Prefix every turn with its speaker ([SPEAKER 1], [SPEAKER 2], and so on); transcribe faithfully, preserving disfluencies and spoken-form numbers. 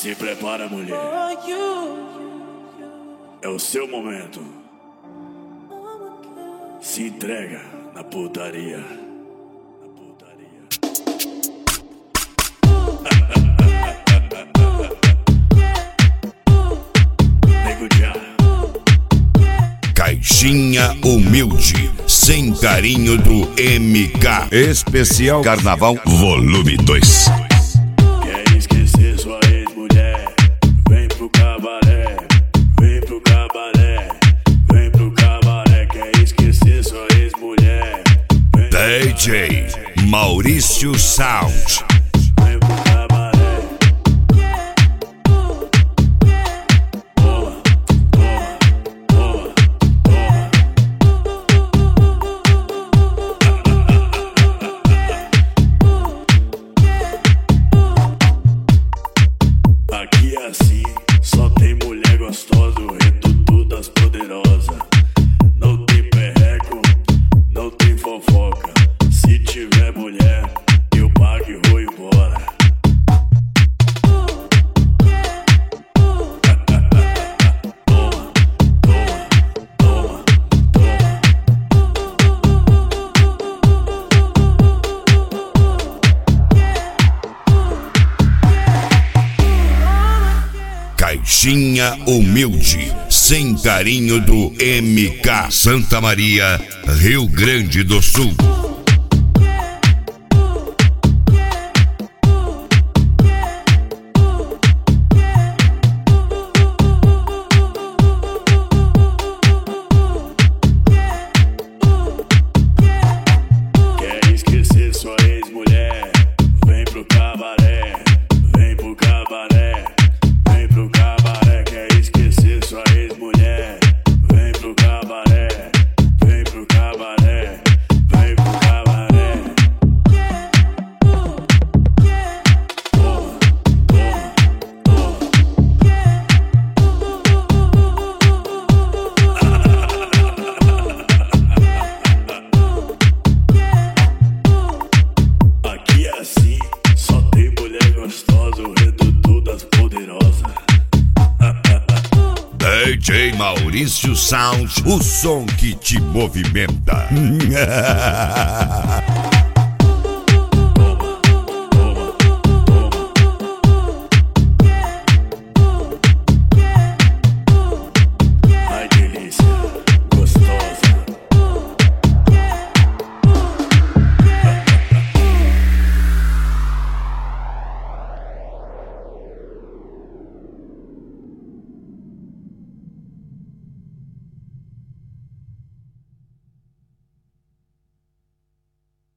[SPEAKER 1] Se prepara, mulher. É o seu momento. Se entrega na putaria. Na putaria. Nego já.
[SPEAKER 2] Caixinha Humilde, sem carinho do M K. Especial Carnaval Volume dois.
[SPEAKER 1] Quer esquecer sua ex-mulher? Vem pro cabaré, vem pro cabaré, vem pro cabaré. Quer esquecer sua ex-mulher?
[SPEAKER 2] D J Maurício Sound.
[SPEAKER 1] Vem pro cabaré. Toma, toma, toma. Aqui é assim, só tem mulher gostosa, o reduto das poderosas. Não tem perreco, não tem fofoca. Se tiver mulher, eu pago e vou embora. Toma, toma, toma,
[SPEAKER 2] Caixinha Humilde, sem carinho do M K. Santa Maria, Rio Grande do Sul.
[SPEAKER 1] Quer esquecer sua ex-mulher? Vem pro cabaré, vem pro cabaré, vem pro cabaré. Quer esquecer sua ex-mulher? Vem pro cabaré, vem pro cabaré, vem pro cabaré. Toma, toma, toma. Aqui é assim, só tem mulher gostosa, o reduto das poderosas.
[SPEAKER 2] D J Maurício Sound, o som que te movimenta.